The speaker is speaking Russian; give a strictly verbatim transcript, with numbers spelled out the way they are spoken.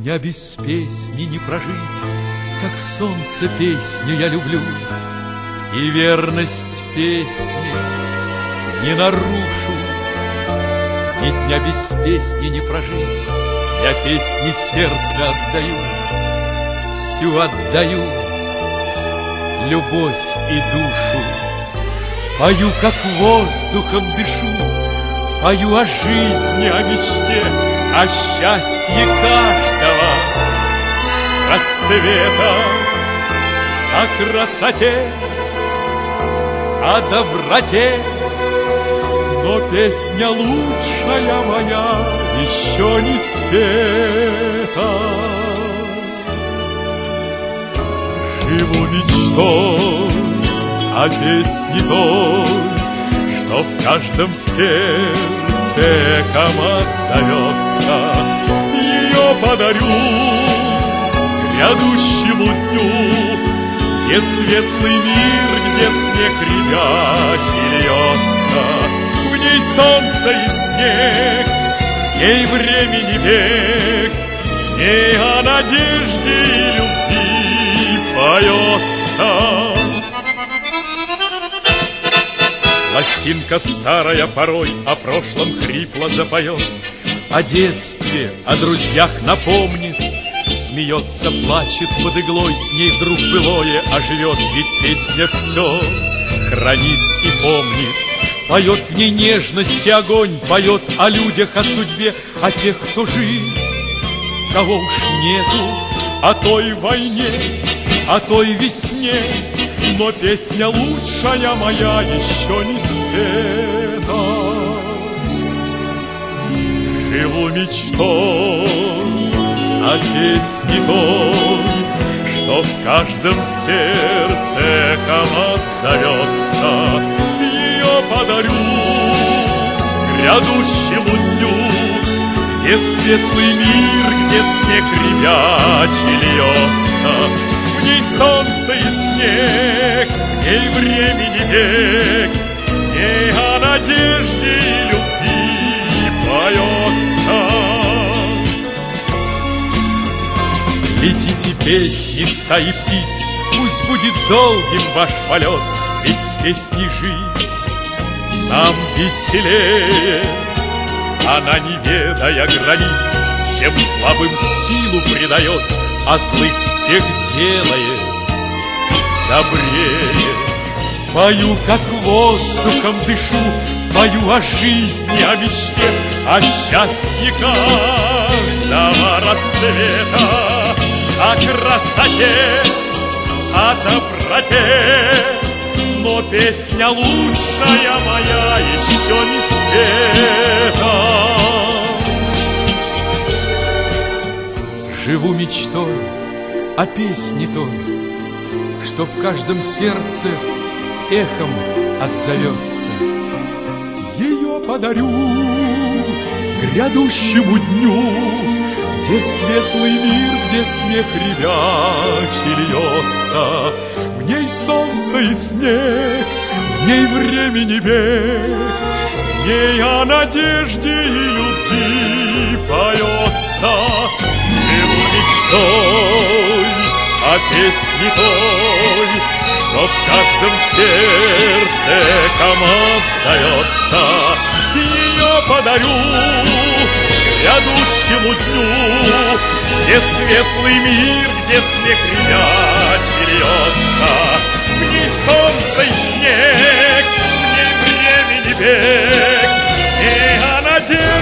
дня без песни не прожить, как солнце песню я люблю. И верность песни не нарушу, ни дня без песни не прожить. Я песни сердце отдаю, всю отдаю, любовь и душу. Пою, как воздухом дышу, пою о жизни, о мечте, о счастье каждого рассвета, о красоте, о доброте. Но песня лучшая моя еще не спета. Живу мечтой о песне той, что в каждом сердце эхом отзовется. Ее подарю грядущему дню, где светлый мир, где смех ребячий льется. В ней солнце и снег, в ней времени век, в ней о надежде и любви поется. Пластинка старая порой о прошлом хрипло запоет, о детстве, о друзьях напомнит. Смеется, плачет под иглой, с ней вдруг былое оживет. Ведь песня все хранит и помнит. Поет в ней нежность и огонь, поет о людях, о судьбе, о тех, кто жив, кого уж нету, о той войне, о той весне. Но песня лучшая моя еще не спета. Живу мечтой о песне той, что в каждом сердце эхом отзовется. Ее подарю грядущему дню, где светлый мир, где смех ребячий льется. В ней солнце и снег, в ней времени век, в ней о надежде и любви поется. Летите песни стаи птиц, пусть будет долгим ваш полет, ведь с песней жить нам веселее. Она, не ведая границ, всем слабым силу придает, а злых всех делает добрее. Пою, как воздухом дышу, пою о жизни, о мечте, о счастье каждого рассвета, о красоте, о доброте. Но песня лучшая моя еще не спета. Живу мечтой о песне той, что в каждом сердце эхом отзовется. Ее подарю грядущему дню, где светлый мир, где смех ребячий льется. В ней солнце и снег, в ней времени век, в ней о надежде и любви поется. Живу мечтой о песне той, что в каждом сердце эхом отзовется. Ее подарю грядущему дню, где светлый мир, где смех ребячий льется. В ней солнце и снег, в ней времени век, и о надежде